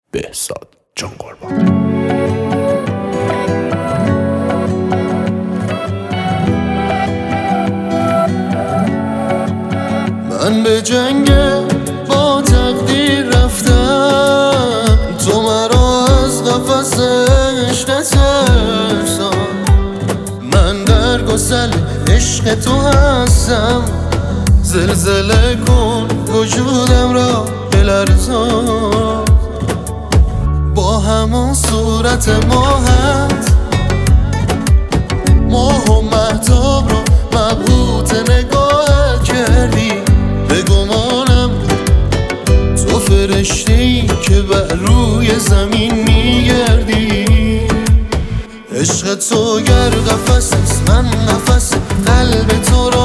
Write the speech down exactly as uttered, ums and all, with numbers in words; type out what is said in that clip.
بهزاد جان قربان. من به جنگ با تقدیر رفتم، تو مرا از قفسش نترسان. من در گسل عشق تو هستم، زلزله کن وجودم را بلرزان. با همون صورت ماهت ماه و مهتاب رو مبهوت نگاهت کردی. به گمانم تو فرشته‌ای که بر روی زمین میگردی. عشق تو گر قفس است من نفس قلب تو را